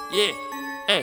Эй,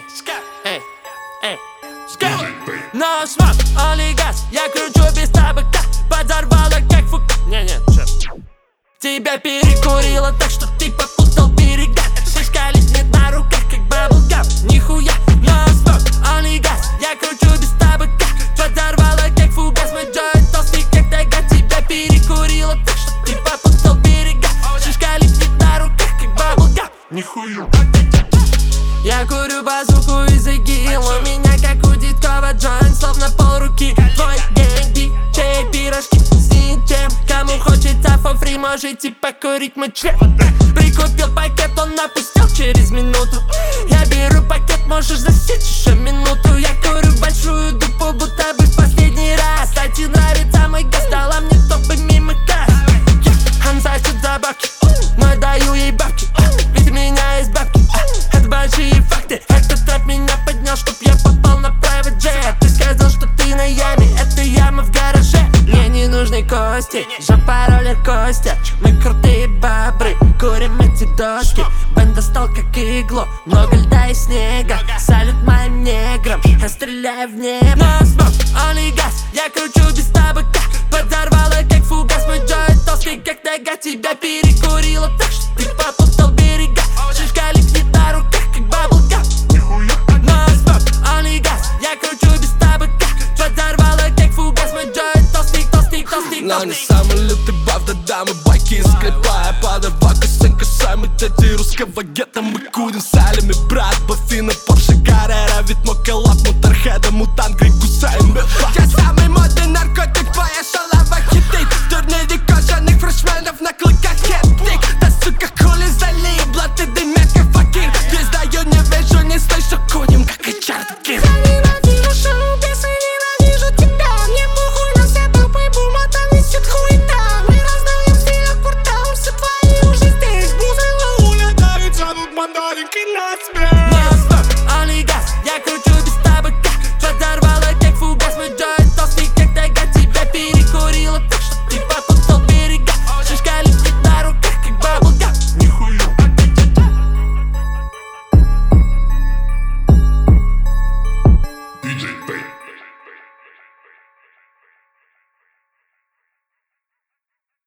no smoke, only gas. Я кручу без табака, подорвала как фук. Не, тебя перекурила так, что ты попутал берега. Шишка летит на руках, как баблгам. Нихуя, no smoke, only gas. Я кручу без табака, подорвала как фугас. Мой джойнт толстый, как тайга. Тебя перекурила так, что ты попутал берега. Шишка летит на руках, как баблгам. Нихуя. Я курю базуку из игил. У меня как у Дедкова джойнт, словно полруки. Твой гэнг, диджей, пирожки с ничем. Кому хочется for free, можете покурить мой член. Прикупил пакет, он напустил через минуту. Я беру пакет, можешь засечь еще минуту. Я курю большую дупу, будто бы в последний раз. Кстати, нравится мой газ, дала мне топы мимо касс. Он зачет за бабки, но я даю ей бабки. Ведь у меня есть бабки, это большие факты. Этот трэп меня поднял, чтоб я попал на private jet. Ты сказал, что ты на яме, это яма в гараже. Мне не нужны кости, жопа роллер Костя. Мы крутые бабры, курим эти доски. Бен достал как иглу, много льда и снега. Салют моим неграм, я стреляю в небо. No smoke, only gas, я кручу без табака. Подорвала как фугас, мой джойнт толстый как тайга. Тебя перекурила так, что ты попутал берега. Шишка летит на руках, как баблгам. No smoke, only gas, я кручу без табака. Подорвала как фугас, мой джойнт толстый. Но не самый лютый баф, да дамы байки из клепа. Я подорвака, сын касаемый дети русского гетто. Мы курим салями, брат, Баффина, Порше, Каррера. Ведь мой коллаб, Моторхеда, Мутант, Грей, Гусейн. Я сам